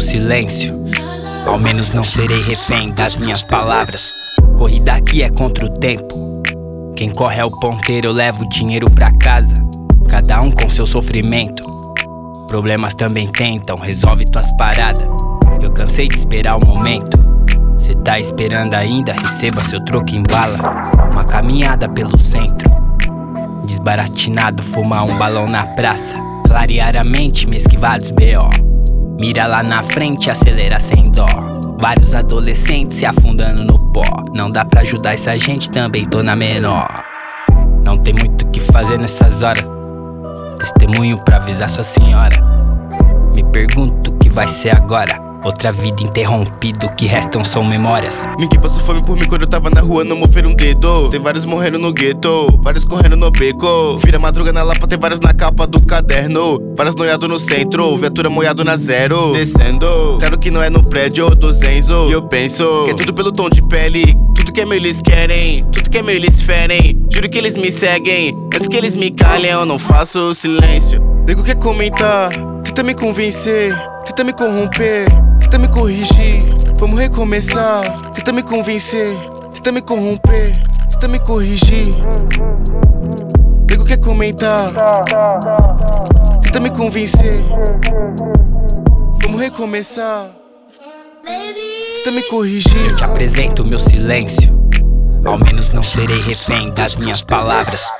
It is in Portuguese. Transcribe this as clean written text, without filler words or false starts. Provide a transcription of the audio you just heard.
silêncio. Ao menos não serei refém das minhas palavras. Corrida aqui é contra o tempo. Quem corre é o ponteiro, eu levo o dinheiro pra casa. Cada um com seu sofrimento. Problemas também tentam, resolve tuas paradas. Eu cansei de esperar o momento. Cê tá esperando ainda, receba seu troco em bala. Uma caminhada pelo centro, desbaratinado, fumar um balão na praça. Clarear a mente, me esquivar dos B.O. Mira lá na frente, acelera sem dó. Vários adolescentes se afundando no pó. Não dá pra ajudar essa gente, também tô na menor. Não tem muito o que fazer nessas horas. Testemunho pra avisar sua senhora. Me pergunto o que vai ser agora. Outra vida interrompida, o que restam são memórias. Ninguém passou fome por mim quando eu tava na rua, não moveram um dedo. Tem vários morrendo no gueto, vários correndo no beco. Vira madruga na lapa, tem vários na capa do caderno. Vários noiado no centro, viatura moiado na zero. Descendo, claro que não é no prédio do Zenzo. E eu penso que é tudo pelo tom de pele. Tudo que é meu eles querem, tudo que é meu eles ferem. Juro que eles me seguem, antes que eles me calem eu não faço silêncio. Nego quer comentar, tenta me convencer, tenta me corromper, tenta me corrigir, vamos recomeçar. Tenta me convencer, tenta me corromper, tenta me corrigir. Nego quer comentar, tenta me convencer, vamos recomeçar. Tenta me corrigir. Eu te apresento meu silêncio. Ao menos não serei refém das minhas palavras.